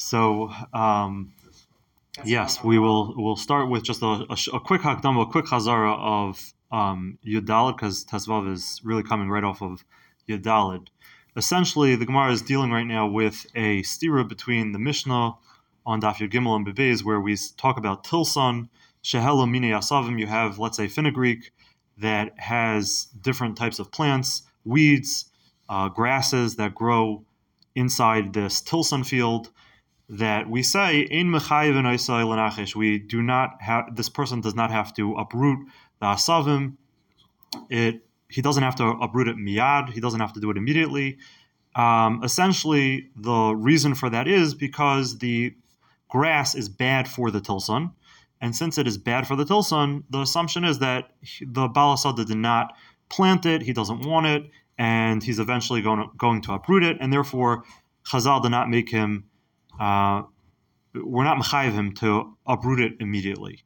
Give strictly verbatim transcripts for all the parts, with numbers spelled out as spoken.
So um, yes, we will we'll start with just a, a, a quick hakdama, a quick chazara of um, Yudalid, because Tesvav is really coming right off of Yudalid. Essentially, the Gemara is dealing right now with a stira between the Mishnah on Daf Yud Gimel and Bebeis, where we talk about tilson, shehelo mine asavim. You have, let's say, fenugreek that has different types of plants, weeds, uh, grasses that grow inside this tilson field, that we say in mechayev and oisai lenachish. We do not have this person does not have to uproot the asavim. It he doesn't have to uproot it miyad. He doesn't have to do it immediately. Um, essentially, the reason for that is because the grass is bad for the tilson, and since it is bad for the tilson, the assumption is that the Baal Asada did not plant it. He doesn't want it, and he's eventually going to, going to uproot it, and therefore Chazal did not make him. Uh, we're not mechayev him to uproot it immediately.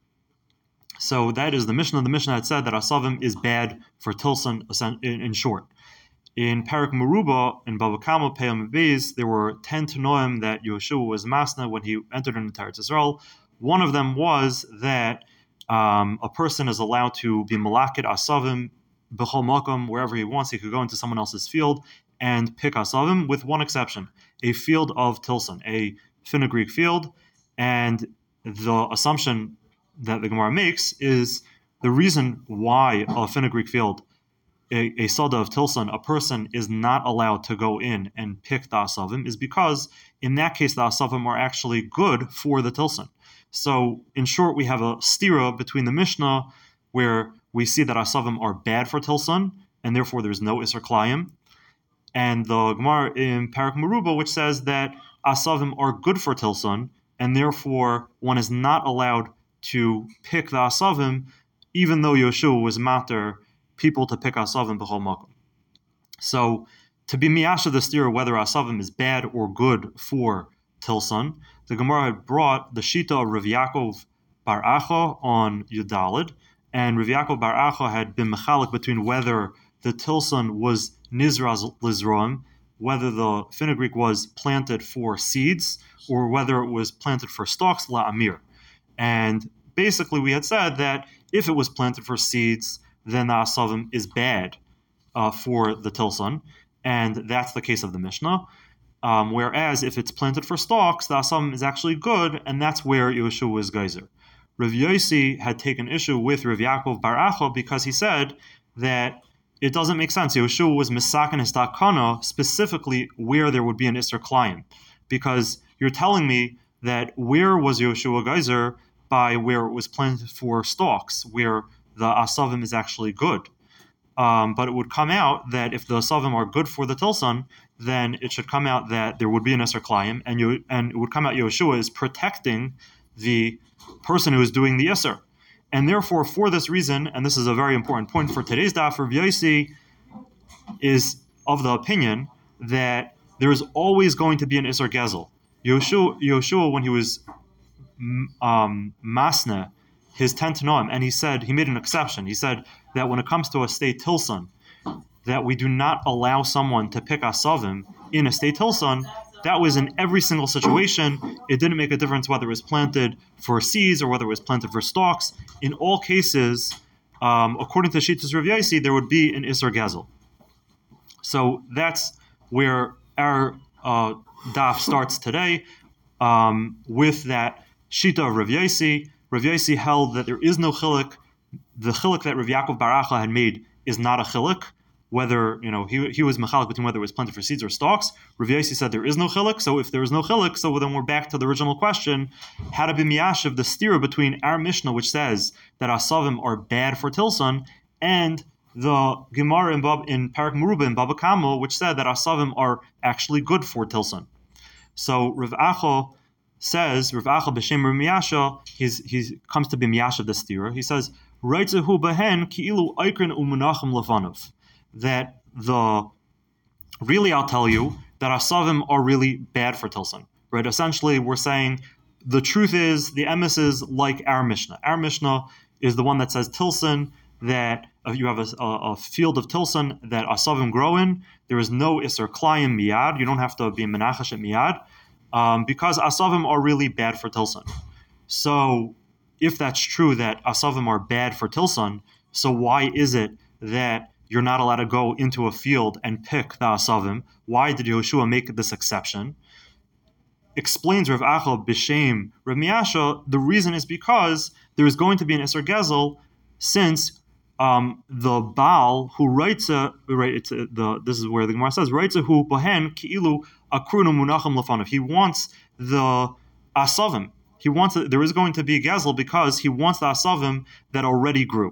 So that is the Mishnah. The Mishnah had said that asavim is bad for tilson. In, in short, in Parak Meruba in Bava Kama Peyam Beis, there were ten tanoim that Yeshua was masna when he entered into Eretz Yisrael. One of them was that um, a person is allowed to be malakid asavim b'chol makom, wherever he wants. He could go into someone else's field and pick asavim, with one exception: a field of tilson, a fenugreek field. And the assumption that the Gemara makes is the reason why a fenugreek field, a, a soda of tilson, a person is not allowed to go in and pick the asavim, is because in that case the asavim are actually good for the tilson. So in short, we have a stira between the Mishnah, where we see that asavim are bad for tilson, and therefore there's no iser klayim, and the Gemara in Parak Meruba, which says that asavim are good for tilson, and therefore one is not allowed to pick the asavim, even though Yeshua was matter people to pick asavim b'chol makom. So to be miyasha the stira whether asavim is bad or good for tilson, the Gemara had brought the shita of Rav Yaakov bar Acha on Yudalid, and Rav Yaakov bar Acha had been mechalik between whether the tilson was nizraz lizroim, whether the fenugreek was planted for seeds or whether it was planted for stalks, la amir. And basically we had said that if it was planted for seeds, then the asavim is bad uh, for the tilson, and that's the case of the Mishnah. Um, whereas if it's planted for stalks, the asavim is actually good, and that's where Yeshua was geyser. Rav Yossi had taken issue with Rav Yaakov bar Acha because he said that it doesn't make sense. Yeshua was misaken his takana specifically where there would be an iser klayim, because you're telling me that where was Yeshua geyser by where it was planted for stalks, where the asavim is actually good. Um, but it would come out that if the asavim are good for the tilson, then it should come out that there would be an iser klayim, and you and it would come out Yeshua is protecting the person who is doing the iser. And therefore, for this reason, and this is a very important point for today's daf, Rav Yossi is of the opinion that there is always going to be an iser gezel. Yeshua, Yeshua, when he was um, masna his ten tanoim, and he said he made an exception. He said that when it comes to a state tilson, that we do not allow someone to pick asavim in a state tilson. That was in every single situation. It didn't make a difference whether it was planted for seeds or whether it was planted for stalks. In all cases, um, according to Shittas Rav Yossi, there would be an Isser Gezel. So that's where our uh, daf starts today, um, with that Shita of Rav Yossi. Rav Yossi held that there is no chiluk. The chiluk that Rav Yaakov bar Acha had made is not a chiluk. Whether, you know, he he was mechalik between whether it was planted for seeds or stalks. Rav Yossi said there is no chiluk, so if there is no chiluk, so then we're back to the original question: how to be miyashiv the stira between our Mishnah, which says that asavim are bad for tilson, and the Gemara in, Bab, in Parak Meruba in Bava Kama, which said that asavim are actually good for tilson. So Rav Acha says, Rav Acha b'shem Rav Miyasha, he's he comes to be miyashiv the stira. He says, "Reitzehu behen ki'ilu eikrin u'munachim lefanov." That the really I'll tell you that asavim are really bad for tilson, right? Essentially, we're saying the truth is the emes is like our Mishnah. Our Mishnah is the one that says tilson, that uh, you have a, a, a field of tilson that asavim grow in. There is no iser klayim miyad. You don't have to be menachash at miyad. um, because asavim are really bad for tilson. So if that's true that asavim are bad for tilson, so why is it that you're not allowed to go into a field and pick the asavim? Why did Yehoshua make this exception? Explains Rav Acha b'shem Rav Miasha, the reason is because there is going to be an Isser Gezel, since um, the Baal who writes a right, it's a, the this is where the Gemara says writes a who bohen ki'ilu akrunu munachim lefanav. He wants the asavim. He wants a, there is going to be a gezel because he wants the asavim that already grew,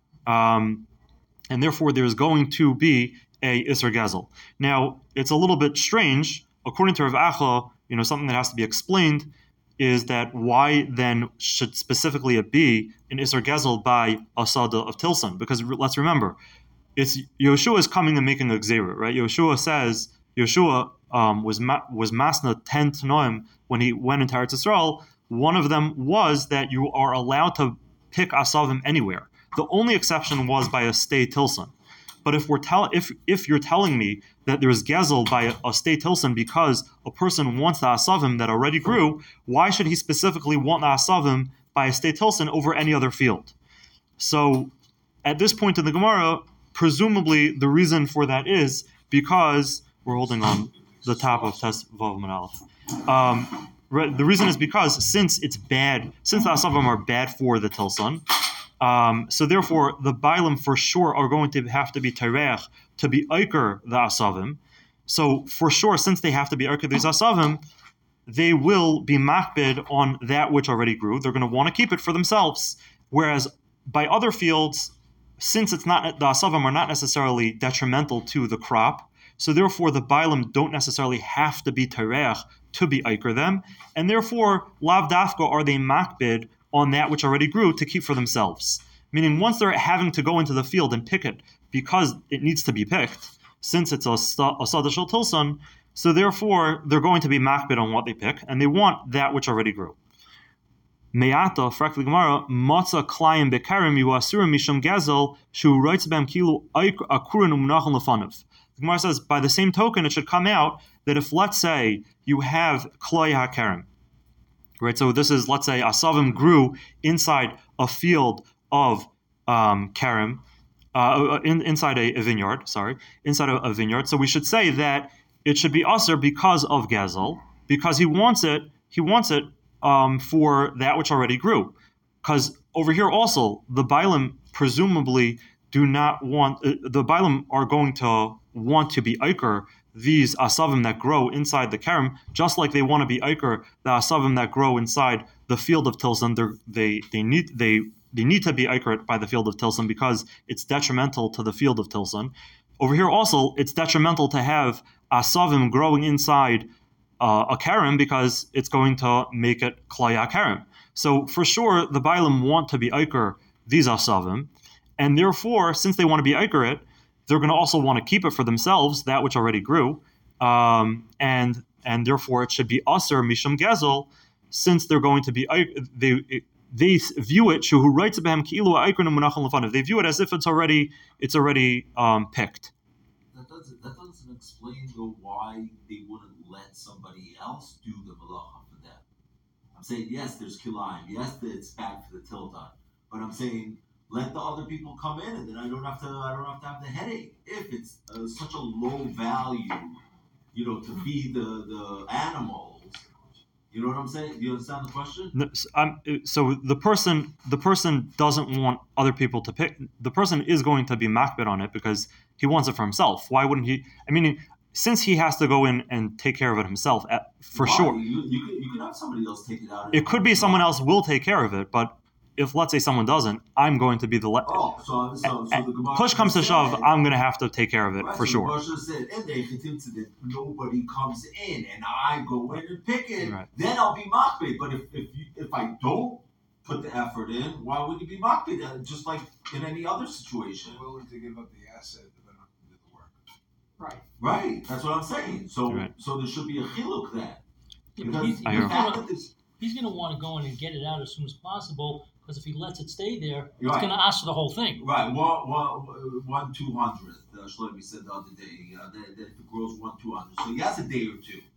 um, and therefore there is going to be a Isser Gezel. Now it's a little bit strange, according to Rav Acha. You know, something that has to be explained is that why then should specifically it be an Isser Gezel by Asada of Tilson? Because let's remember, it's Yehoshua is coming and making a Gzeira, right? Yehoshua says, Yehoshua um, was ma- was masna ten tanoim when he went into Eretz Yisrael. One of them was that you are allowed to pick Asavim anywhere. The only exception was by a stay Tilson. But if we're tell if if you're telling me that there's gezel by a, a stay tilson because a person wants the asavim that already grew, why should he specifically want the asavim by a stay tilson over any other field? So, at this point in the Gemara, presumably the reason for that is because we're holding on the top of Tes Vav Mem Aleph. Um, the reason is because since it's bad, since the asavim are bad for the tilson. Um, so therefore, the Bailam for sure are going to have to be Tereach to be Iker the Asavim. So for sure, since they have to be Iker these Asavim, they will be makbid on that which already grew. They're going to want to keep it for themselves. Whereas by other fields, since it's not the Asavim are not necessarily detrimental to the crop, so therefore the Bailam don't necessarily have to be Tereach to be Iker them, and therefore Lav Dafka are they makbid on that which already grew to keep for themselves. Meaning once they're having to go into the field and pick it because it needs to be picked, since it's a, a Sadashal Tilson, so therefore they're going to be makbid on what they pick, and they want that which already grew. Me'ata, frakli Gemara, Matza Klayim Bekarim Yuasurim Misham Gezel, Shu writes bam Kilu Akurin Umnachon Lefanav. The Gemara says, by the same token, it should come out that if, let's say, you have Kloy HaKarim, right, so this is, let's say, Asavim grew inside a field of um, Karim, uh, in, inside a, a vineyard, sorry, inside a, a vineyard. So we should say that it should be Aser because of Gezel, because he wants it, he wants it um, for that which already grew. Because over here also, the Bailam presumably do not want, uh, the Bailam are going to want to be Iker these asavim that grow inside the karim, just like they want to be iker the asavim that grow inside the field of tilson. They they need they they need to be iker by the field of tilson because it's detrimental to the field of tilson. Over here also, it's detrimental to have asavim growing inside uh, a karim because it's going to make it klaya karim. So for sure, the Bailam want to be iker these asavim, and therefore, since they want to be iker it, they're going to also want to keep it for themselves, that which already grew, um, and and therefore it should be aser mishum gezel, since they're going to be they they view it who writes about him they view it as if it's already it's already um, picked. That doesn't that doesn't explain though why they wouldn't let somebody else do the malacha for them. I'm saying yes, there's kilayim, yes, it's bad for the tilton, but I'm saying, let the other people come in, and then I don't have to. I don't have to have the headache. If it's uh, such a low value, you know, to feed the, the animals, you know what I'm saying? Do you understand the question? No, so, um, so the person, the person doesn't want other people to pick. The person is going to be makbid on it because he wants it for himself. Why wouldn't he? I mean, since he has to go in and take care of it himself, at, for Why? sure. You, you could you could have somebody else take it out. It could be someone else will take care of it, but if, let's say, someone doesn't, I'm going to be the... Le- oh, so, so, so the Gemara push comes to shove, said, I'm going to have to take care of it, right, for so sure. The said, and they that nobody comes in, and I go in and pick it, right. Then I'll be makbid. But if if, you, if I don't put the effort in, why would you be makbid? Uh, just like in any other situation. You're willing to give up the asset to do the work. Right. Right. That's what I'm saying. So right. so there should be a chiluk then. Yeah, because he's, the he's fact gonna, that this... he's going to want to go in and get it out as soon as possible. Because if he lets it stay there, You're it's right. going to ask for the whole thing. Right, one, one, one two hundredth. Uh, Shlomi said the other day uh, that, that if it grows one two hundredth, so he has a day or two.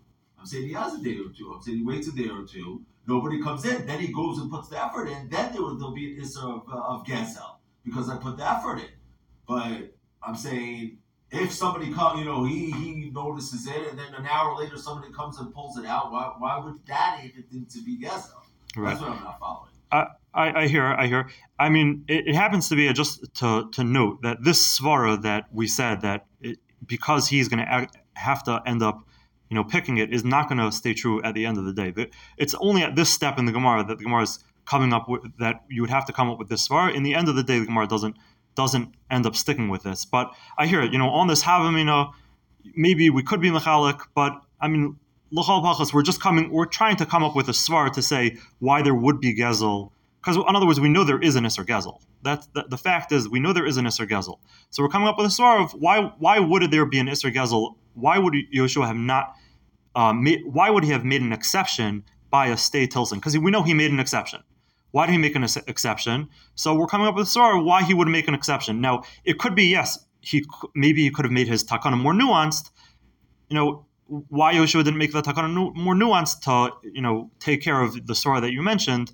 I'm saying he has a day or two. I'm saying he waits a day or two. Nobody comes in. Then he goes and puts the effort in. Then there will there'll be an issur of, uh, of gezel because I put the effort in. But I'm saying if somebody comes, you know, he he notices it, and then an hour later somebody comes and pulls it out. Why why would that even to be gezel? Right. That's what I'm not following. I, I, I hear, I hear. I mean, it, it happens to be a, just to to note that this svara that we said that it, because he's going to have to end up, you know, picking it is not going to stay true at the end of the day. It's only at this step in the Gemara that the Gemara is coming up with that you would have to come up with this svara. In the end of the day, the Gemara doesn't doesn't end up sticking with this. But I hear it. You know, on this havamina, maybe we could be mechalik, but I mean. L'chol pachas, we're just coming, we're trying to come up with a svar to say why there would be gezel. Because in other words, we know there is an isser gezel. That's the, the fact is we know there is an isser gezel. So we're coming up with a svar of why why would there be an isser gezel? Why would Yoshua have not? Um, made, why would he have made an exception by a stay tilson? Because we know he made an exception. Why did he make an ex- exception? So we're coming up with a svar of why he would make an exception. Now it could be yes, he maybe he could have made his takana more nuanced. You know. Why Yoshua didn't make the takana more nuanced to, you know, take care of the surah that you mentioned.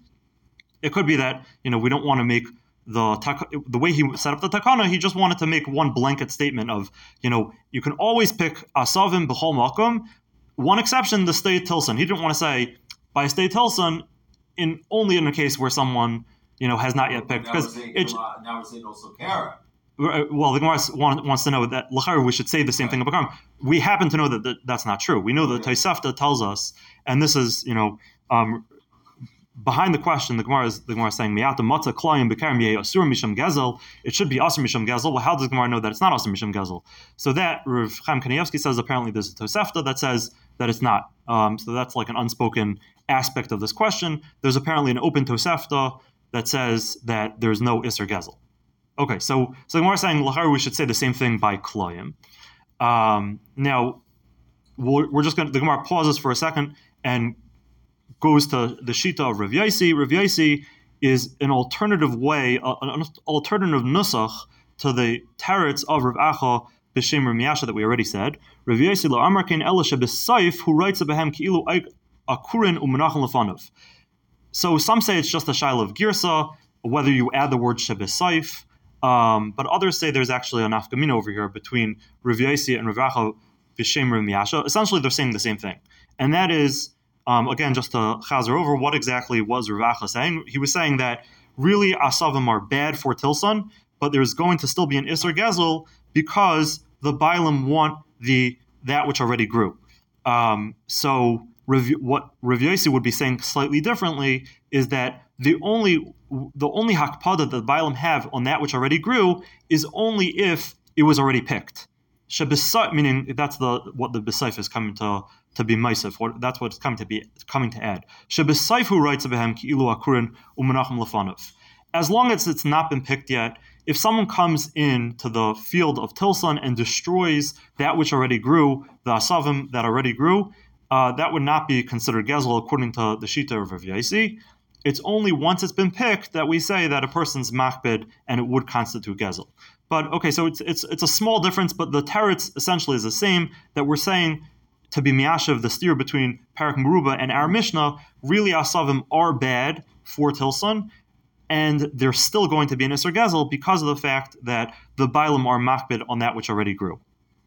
It could be that, you know, we don't want to make the the way he set up the takana. He just wanted to make one blanket statement of, you know, you can always pick asavim b'chol makom. One exception, the stay tilson. He didn't want to say by stay tilson in only in a case where someone, you know, has not yet picked because it. Now we're saying also kara. Well, the Gemara wants to know that l'chayr we should say the same right. thing about Karim. We happen to know that, that that's not true. We know that okay. Tosefta tells us, and this is, you know, um, behind the question. The Gemara is the Gemara is saying Mi'ata Matzah Klayim B'Karim Yeh Asur Misham Gezel. It should be Asur Misham Gezel. Well, how does the Gemara know that it's not Asur Misham Gezel? So that Rav Chaim Kanievsky says apparently there's a Tosefta that says that it's not. Um, so that's like an unspoken aspect of this question. There's apparently an open Tosefta that says that there's no Isser Gezel. Okay, so so the Gemara is saying l'chayr we should say the same thing by Klayim. Um, now we're, we're just going to the Gemara pauses for a second and goes to the shita of Rav Yaisi. Rav Yaisi is an alternative way, uh, an alternative nusach to the teretz of Rav Acha b'shem Rav Miyasha that we already said. Rav Yaisi lo amar kein ela shebesayif who writes behem ki'ilu akurin u'menachem lefanov. So some say it's just a shaila of girsa, whether you add the word shebesayif. Um, but others say there's actually a nafkamina over here between Rav Yaisi and Rav Acha b'shem Rav Miyasha. Essentially, they're saying the same thing, and that is, um, again, just to chazer over what exactly was Rav Acha saying. He was saying that really asavim are bad for tilson, but there's going to still be an isser gezel because the bailam want the that which already grew. Um, so Rav, what Rav Yaisi would be saying slightly differently is that the only the only hakpada that the bailam have on that which already grew is only if it was already picked. Shebesayif, meaning that's the what the besayif is coming to to be meisif. What that's what it's coming to be coming to add. Shebesayif who writes behem ki'ilu akurin u'menachem lefanov. As long as it's not been picked yet, if someone comes in to the field of tilson and destroys that which already grew, the asavim that already grew, uh, that would not be considered gezel according to the shita of Rav Yaisi. It's only once it's been picked that we say that a person's makbid and it would constitute gezel. But okay, so it's it's it's a small difference, but the teretz essentially is the same. That we're saying to be miyashav the steer between Parak Meruba and our Mishnah. Really, asavim are bad for tilson, and they're still going to be an isser gezel because of the fact that the bailam are makbid on that which already grew.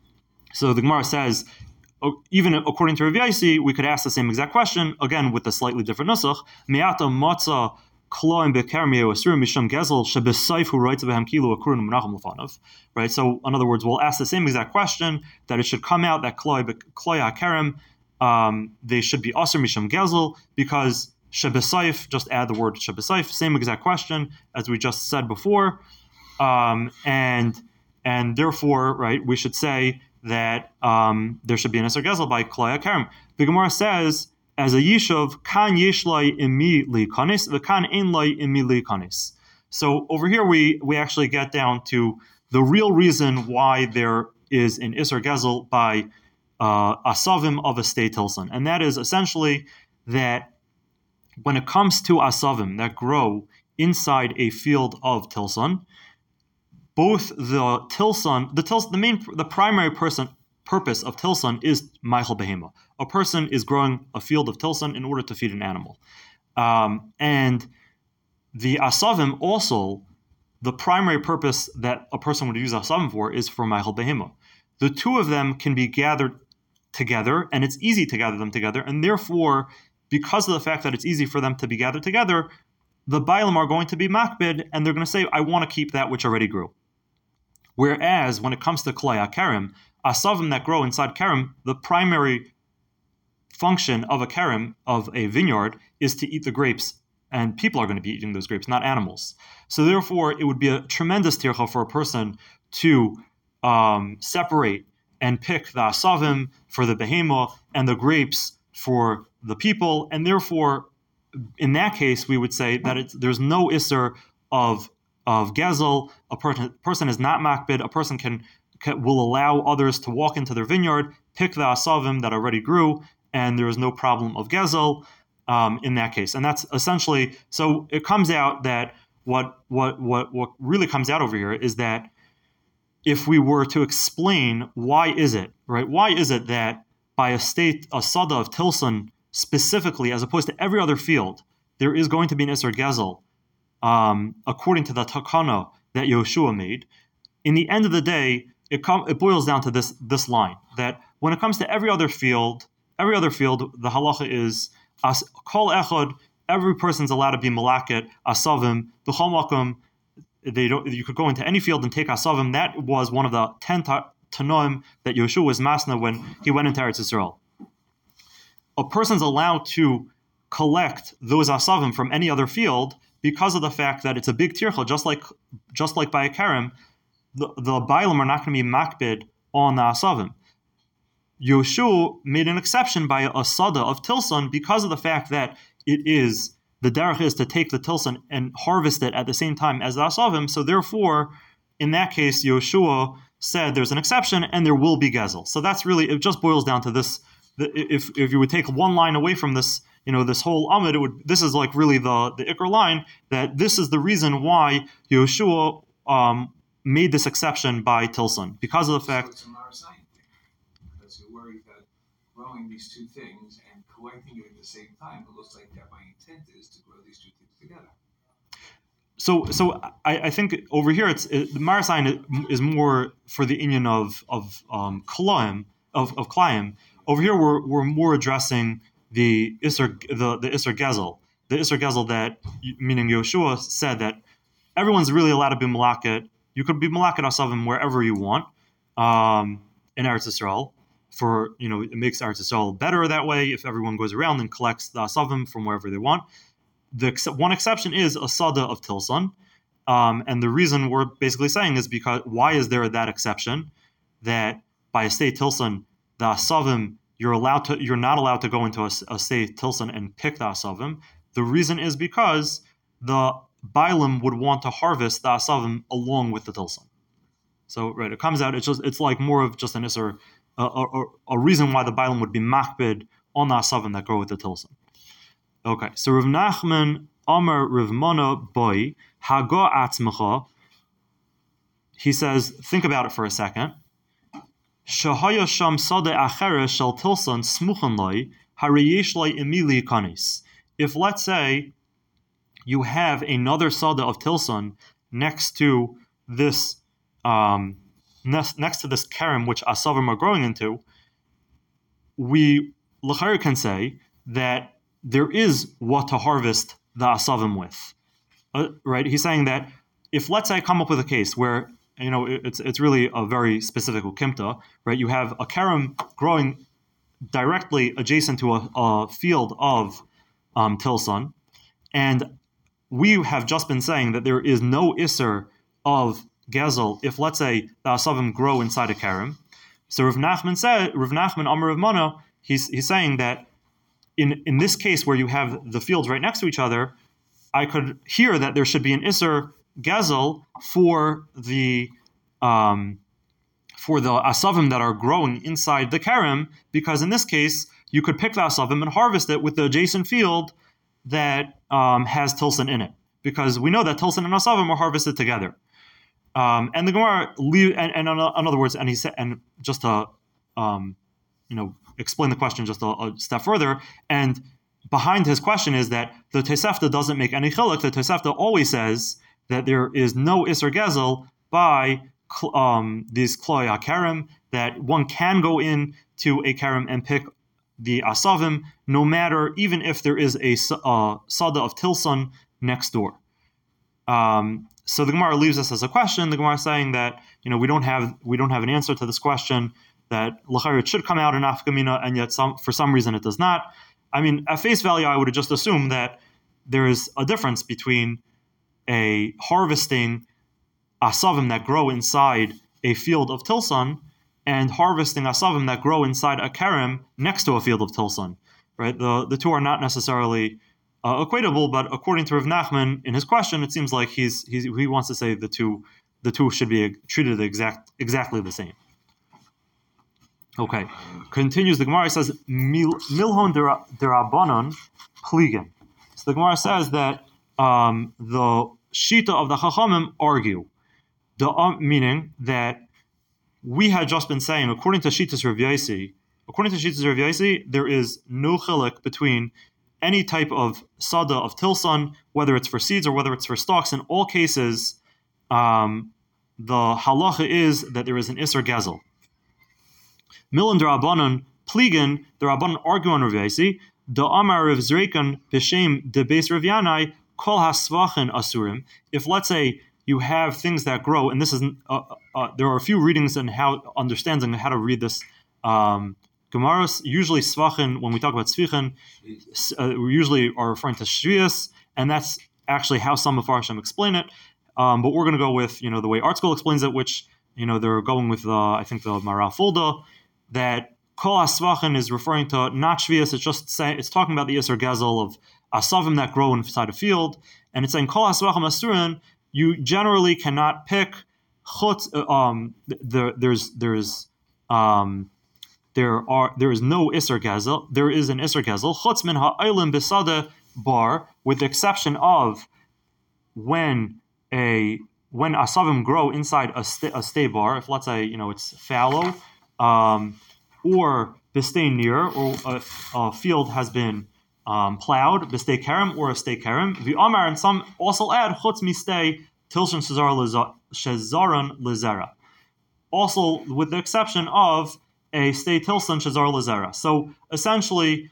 So the Gemara says, even according to Rav Yaisi, we could ask the same exact question, again with a slightly different nusach. Me'ata matzah kloim bekermiyeh asur misham gezel shebesayif who writes behem kilu akurin u'menachem lefanov. Right. So in other words, we'll ask the same exact question that it should come out that kloy kloy hakerem um, they should be asur misham gezel because shebesayif. Just add the word shebesayif. Same exact question as we just said before, um, and and therefore, right, we should say that um, there should be an Isser Gezel by Klai HaKerem. The Gemara says, as a Yishuv, kan yesh lai imi li kanis, the kan ein lai imi li kanis. So over here we we actually get down to the real reason why there is an Isser Gezel by uh, Asavim of a state tilson. And that is essentially that when it comes to Asavim that grow inside a field of tilson, both the tilson, the tilson, the main, the primary person purpose of tilson is meichel behema. A person is growing a field of tilson in order to feed an animal. Um, and the asavim also, the primary purpose that a person would use asavim for is for meichel behema. The two of them can be gathered together, and it's easy to gather them together, and therefore, because of the fact that it's easy for them to be gathered together, the Bailam are going to be makbid, and they're going to say, I want to keep that which already grew. Whereas, when it comes to Klai HaKerem, asavim that grow inside Kerem, the primary function of a Kerem, of a vineyard, is to eat the grapes, and people are going to be eating those grapes, not animals. So therefore, it would be a tremendous tircha for a person to um, separate and pick the asavim for the behema and the grapes for the people, and therefore, in that case, we would say that it's, there's no isser of of gezel. A person person is not makbid. A person can, can will allow others to walk into their vineyard, pick the asavim that already grew, and there is no problem of gezel um, in that case. And that's essentially, so it comes out that what what what what really comes out over here is that if we were to explain why is it, right? Why is it that by a state, a sada of tilson specifically, as opposed to every other field, there is going to be an Isser Gezel, um, according to the takana that Yehoshua made. In the end of the day, it, com- it boils down to this this line, that when it comes to every other field, every other field, the halacha is, as kol echad, every person's allowed to be malaket, asavim, b'chol makom. They don't. You could go into any field and take asavim. That was one of the ten ta- tanoim that Yehoshua was masna when he went into Eretz Yisrael. A person's allowed to collect those asavim from any other field because of the fact that it's a big tircha, just like just like by a kerem, the, the bailam are not going to be makbid on the asavim. Yehoshua made an exception by a sada of tilson because of the fact that it is the derech is to take the tilson and harvest it at the same time as the asavim. So therefore, in that case, Yehoshua said there's an exception and there will be gezel. So that's really, it just boils down to this. If if you would take one line away from this, you know, this whole amud, it would. This is like really the the ikr line, that this is the reason why Yehoshua um, made this exception by tilson, because of the fact. So it's a Marasayim thing, because you're worried that growing these two things and collecting it at the same time, it looks like that my intent is to grow these two things together. So, so I, I think over here it's it, the Marasayim is more for the inyan of of um, klaim of of klaim. Over here, we're we're more addressing the Isser the the Isser Gezel, the Isser Gezel that, meaning Yehoshua said that everyone's really allowed to be malaket. You could be malaket asavim wherever you want um, in Eretz Yisrael. For you know, it makes Eretz Yisrael better that way if everyone goes around and collects the asavim from wherever they want. The one exception is a sada of tilson, um, and the reason we're basically saying is because why is there that exception that by a state tilson, the asavim, you're allowed to, you're not allowed to go into a, a state tilson and pick the asavim. The reason is because the bailam would want to harvest the asavim along with the tilson. So right, it comes out. It's just it's like more of just an isser, a, a, a reason why the bailam would be makbid on the asavim that go with the tilson. Okay, so Rav Nachman Amar Rav Mana Boy Hago Atzmacha. He says, think about it for a second. Shahaya sham sade achere shel tilson smuchan loy harayesh loy emili kanis. If let's say you have another sada of tilson next to this um, next, next to this kerem which asavim are growing into, we l'chayr can say that there is what to harvest the asavim with. Uh, right? He's saying that if let's say I come up with a case where you know, it's it's really a very specific ukimta, right? You have a kerem growing directly adjacent to a, a field of um, tilson, and we have just been saying that there is no isser of gezel if, let's say, the asavim grow inside a kerem. So Rav Nachman said, Rav Nachman Amar Rav Mana, he's he's saying that in in this case where you have the fields right next to each other, I could hear that there should be an isser gezel for the um, for the asavim that are growing inside the kerem, because in this case you could pick the asavim and harvest it with the adjacent field that um, has tilson in it, because we know that tilson and asavim are harvested together. Um, and the Gemara, and, and in other words, and he said, and just to um, you know, explain the question just a, a step further. And behind his question is that the Tosefta doesn't make any chiluk. The Tosefta always says that there is no Isser Gezel by um, these Kloi HaKerem, that one can go in to a Kerem and pick the Asavim, no matter, even if there is a uh, Sada of Tilson next door. Um, so the Gemara leaves us as a question. The Gemara is saying that, you know, we don't have we don't have an answer to this question, that l'chayr it should come out in Afkamina, and yet some for some reason it does not. I mean, at face value, I would have just assumed that there is a difference between a harvesting asavim that grow inside a field of Tilson and harvesting asavim that grow inside a kerem next to a field of Tilson. Right? The the two are not necessarily uh, equatable, but according to Rav Nachman in his question, it seems like he's, he's he wants to say the two the two should be treated exact exactly the same. Okay, continues the Gemara, says Mil, milhon derabanan pligen. So the Gemara says that um, the shita of the Chachamim argue, the um, meaning that we had just been saying, according to Shitas Rav Yosi, according to Shitas Rav Yosi, there is no chilek between any type of sada of tilson, whether it's for seeds or whether it's for stalks. In all cases, um, the halacha is that there is an Isser Gezel. Milan Darabanan Pligan, the Rabbanan argue on Rav Yosi, the Amar Rav Zreikan B'Shem de Beis Rav Yanai Kol Hasvachin Asurim. If, let's say, you have things that grow, and this isn't, uh, uh, there are a few readings and how understanding how to read this. Um, Gemaras, usually Svachin, when we talk about Tzvichin, uh, we usually are referring to Shvias, and that's actually how some of Farshim explain it. Um, but we're going to go with, you know, the way Art School explains it, which, you know, they're going with, uh, I think, the Maral Fulda, that Kol Asvachin is referring to not Shvias, it's just saying, it's talking about the Isser Gezel of Asavim that grow inside a field, and it's saying Kol Asvachim Asurin, you generally cannot pick chutz, um, there, there's, there's, um, there are, there is no Isser Gezel, there is an Isser Gezel, chutz min ha'aylim besada bar, with the exception of when a, when Asavim grow inside a, st- a stay bar, if let's say, you know, it's fallow, um, or b'stay near, or a, a field has been um, plowed, b'stay kerem, or a stay kerem. V'amar, and some also add chutz mistay tilshon shezaron lezera. Also, with the exception of a stay tilson shezar lezera. So essentially,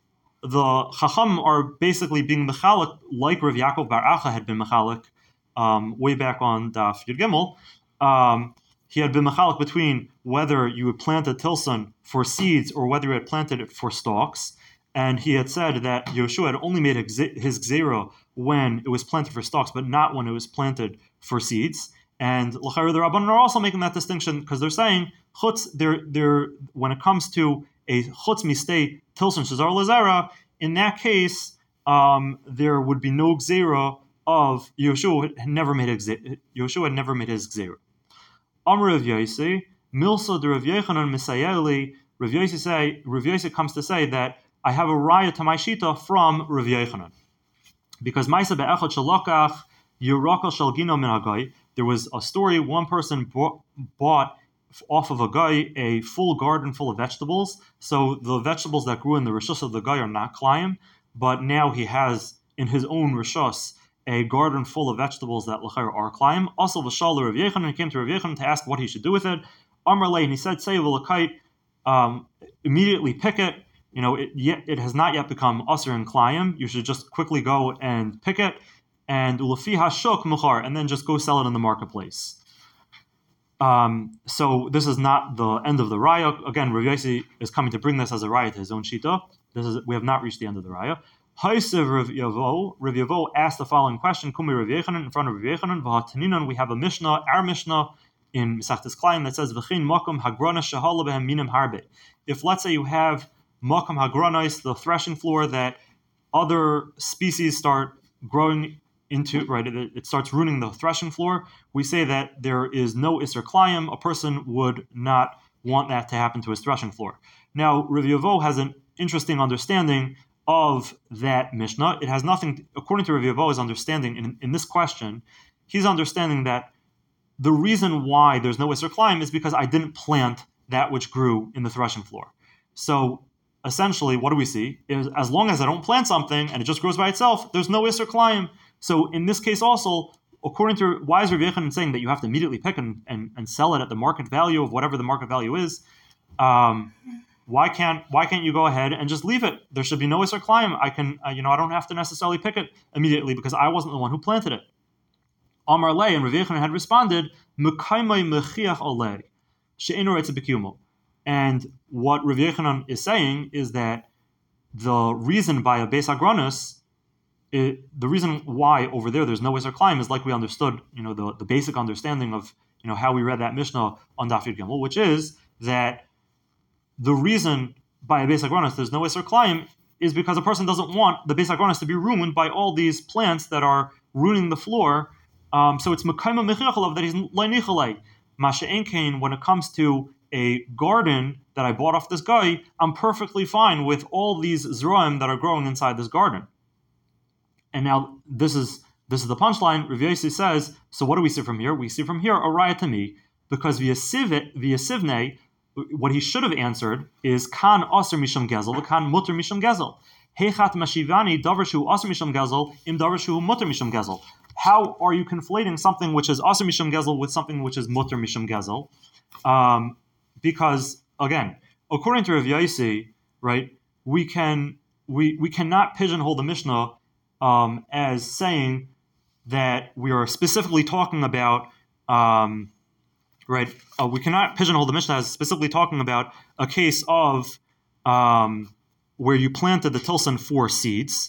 the chacham are basically being mechalik, like Rav Yaakov Bar Acha had been mechalik um, way back on Daf Yud Gimel. Um, he had been mechalik between whether you would plant a tilson for seeds or whether you had planted it for stalks. And he had said that Yoshua had only made his gzera when it was planted for stalks, but not when it was planted for seeds. And l'chayr the Rabbanan are also making that distinction because they're saying chutz. They're, they're, when it comes to a chutz mistay tilson shazar lezera, in that case, um, there would be no gzera of Yoshua had never made his Yoshua had never made his gzera. Amar Rav Yosi, Milsa de Rav Yochanan Misayeli, Rav Yosi say, Rav Yosi comes to say that I have a raya to my shita from Rav Yochanan. Because Maisa be'echad shalokach Yeraka shalgino min hagai, there was a story, one person bought, bought off of a guy a full garden full of vegetables. So the vegetables that grew in the rishus of the guy are not klayim, but now he has in his own rishus a garden full of vegetables that l'chayr are klayim. Also, v'shal Rav Yochanan came to Rav Yochanan to ask what he should do with it. Amar lei, and he said, "Say v'lakait, um, immediately pick it. You know, it yet it has not yet become aser and klayim. You should just quickly go and pick it, and ulefi hashok muchar, and then just go sell it in the marketplace." Um, so this is not the end of the raya. Again, Rav Yosi is coming to bring this as a raya to his own shita. This is we have not reached the end of the raya. Haisev Rav Yavo, Rav Yavo asked the following question: Kumi Rav Yochanan, in front of Rav Yochanan, v'hataninon, we have a mishnah, our mishnah in Mesachtes Klayim that says v'chein makom hagrana shehala behem minim harbe. If let's say you have makom hagranos, the threshing floor that other species start growing into, right? It, it starts ruining the threshing floor. We say that there is no Isser Klayim. A person would not want that to happen to his threshing floor. Now, Rav Yavo has an interesting understanding of that Mishnah. It has nothing, according to Rav Yavo's understanding in, in this question, he's understanding that the reason why there's no Isser Klayim is because I didn't plant that which grew in the threshing floor. So essentially, what do we see? Is as long as I don't plant something and it just grows by itself, there's no Isser Klayim. So in this case also, according to why is Rav Yochanan saying that you have to immediately pick and, and, and sell it at the market value of whatever the market value is? Um, why can't why can't you go ahead and just leave it? There should be no Isser Klayim. I can uh, you know I don't have to necessarily pick it immediately because I wasn't the one who planted it. Amar Lei, and Rav Yochanan had responded, Mekaymai mechiach alei she'eino retzeh b'kiyumo. And what Rav Yochanan is saying is that the reason by a Beis Agronis, it, the reason why over there there's no Isser Klayim is like we understood, you know, the, the basic understanding of, you know, how we read that Mishnah on Daf Yud Gimel, which is that the reason by a Beis Agronis there's no Isser Klayim is because a person doesn't want the Beis Agronis to be ruined by all these plants that are ruining the floor. Um, so it's Mekayma Mechiachalav that he's Leinichalei. Masha Enkain, when it comes to a garden that I bought off this guy, I'm perfectly fine with all these Zroim that are growing inside this garden. And now this is this is the punchline. Rav Yossi says, so what do we see from here? We see from here a raya to me, because via Sivne, what he should have answered is Kan Aser Misham Gezel, the Kan Mutter Misham Gezel. Hechat Mashivani Davershu Aser Misham Gezel, Im Davershu Mutter Misham Gezel. How are you conflating something which is Aser Misham Gezel with something which is Mutter Misham Gezel? Um, because again, according to Rav Yossi, right, we can we we cannot pigeonhole the Mishnah um, as saying that we are specifically talking about um, right. Uh, we cannot pigeonhole the Mishnah as specifically talking about a case of um, where you planted the tilson for seeds.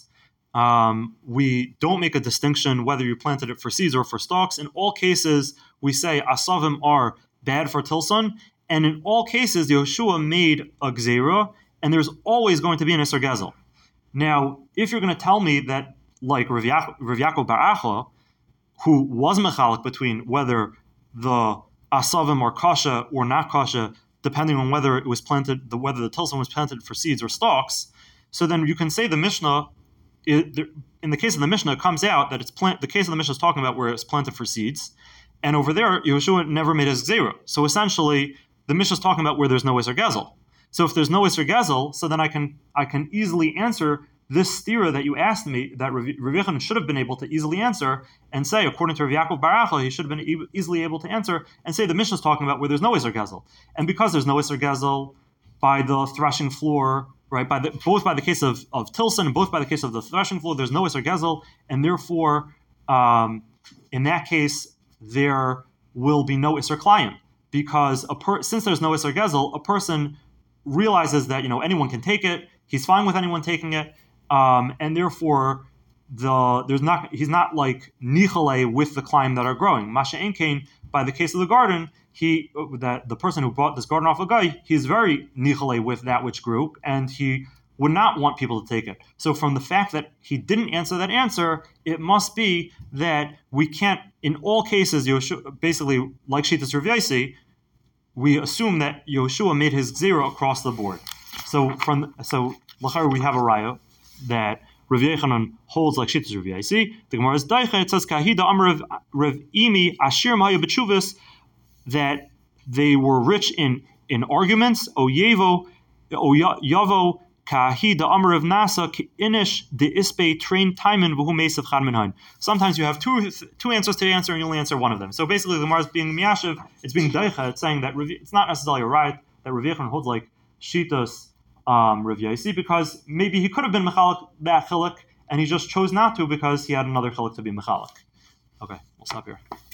Um, we don't make a distinction whether you planted it for seeds or for stalks. In all cases, we say asavim are bad for tilson, and in all cases, Yehoshua made a gzeira, and there's always going to be an Isser Gezel. Now, if you're going to tell me that, like Rav Yaakov bar Acha, who was mechalik between whether the asavim are kasha or not kasha, depending on whether it was planted, the whether the tilson was planted for seeds or stalks, so then you can say the Mishnah. It, in the case of the Mishnah, it comes out that it's plant. The case of the Mishnah is talking about where it's planted for seeds, and over there, Yehoshua never made his gzeira. So essentially, the Mishnah is talking about where there's no Isser Gezel. So if there's no Isser Gezel, so then I can I can easily answer this stira that you asked me, that Rav Yochanan should have been able to easily answer, and say, according to Rav Yaakov bar Acha, he should have been e- easily able to answer, and say the Mishnah is talking about where there's no Isser Gezel. And because there's no Isser Gezel by the threshing floor, right, by the, both by the case of, of Tilson and both by the case of the threshing floor, there's no Isser Gezel, and therefore, um, in that case, there will be no Isser Klayim. Because a per, since there's no Isser Gezel, a person realizes that, you know, anyone can take it, he's fine with anyone taking it, um, and therefore the there's not he's not like nichale with the Klayim that are growing. Masha Enkain, by the case of the garden, he that the person who bought this garden off a guy, he's very nichale with that which grew, and he would not want people to take it. So from the fact that he didn't answer that answer, it must be that we can't, in all cases, Yehoshua, basically like Shitas Rav Yossi, we assume that Yehoshua made his gzeira across the board. So from so l'chayr we have a raya that Rav Yochanan holds like Shitas Rav Yossi. The Gemara is daicha. It says kahida amar Rav Imi ashir mahayu b'tshuvas, that they were rich in in arguments. O yevo o yavo kahida amar Rav Nasa inish de ispe train taimen v'hu mesav chad minhain. Sometimes you have two two answers to the answer and you only answer one of them. So basically, the Gemara is being miyashiv. It's being daicha. It's saying that Rav, it's not necessarily a right that Rav Yochanan holds like Shitas um, Rav Yossi, because maybe he could have been mechalik that chilik and he just chose not to because he had another chilik to be mechalik. Okay, we'll stop here.